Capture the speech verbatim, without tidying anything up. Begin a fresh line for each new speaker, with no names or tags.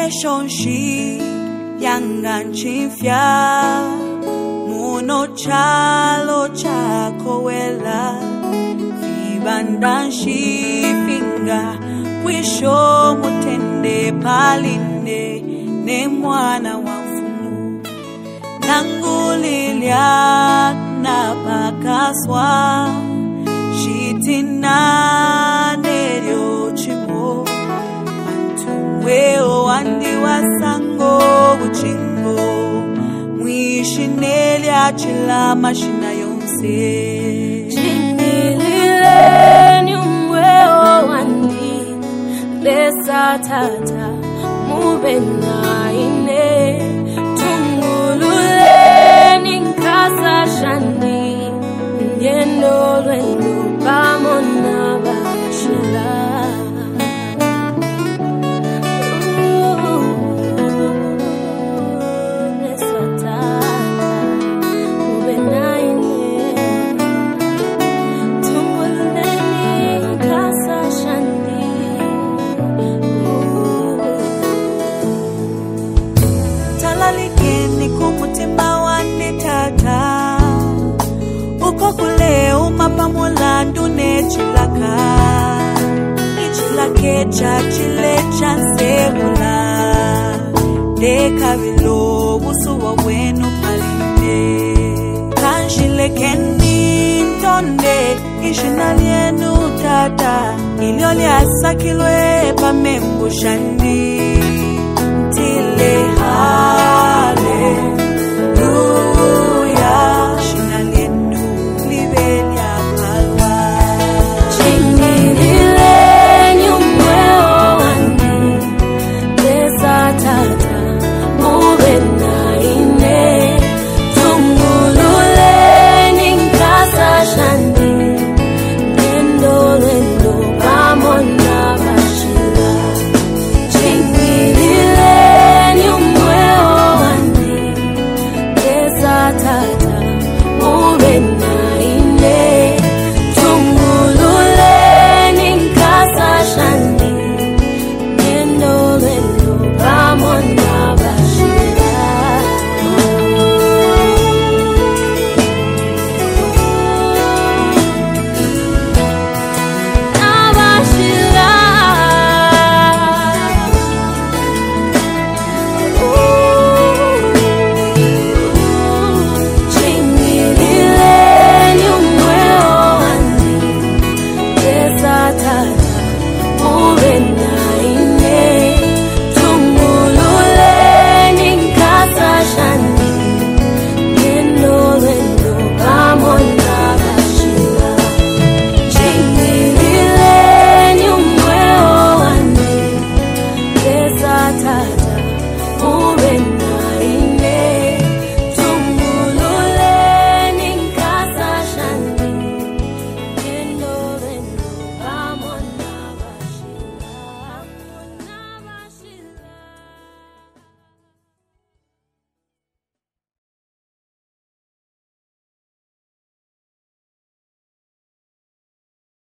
shonshi yangan chifya muno chalo chako wela vibandan shifinga wisho mutende palinde ne mwana wa mfumu nangulilia na pakaswa shitina neryo chimo weo andi wasango buchingo mwishineli achila mashina yonse
chinilile nyumweo andi lesa tata mubena ine tungulule ninkasa shandi nyendo lwendo pamona bashila
kule umapamula ndune chilaka ichilake cha chile cha sebula deka vilo busuwa wenu palinde kanjile kendi ntonde ishinalyenu tata ilioli asakilwe pamembu shandi tile hale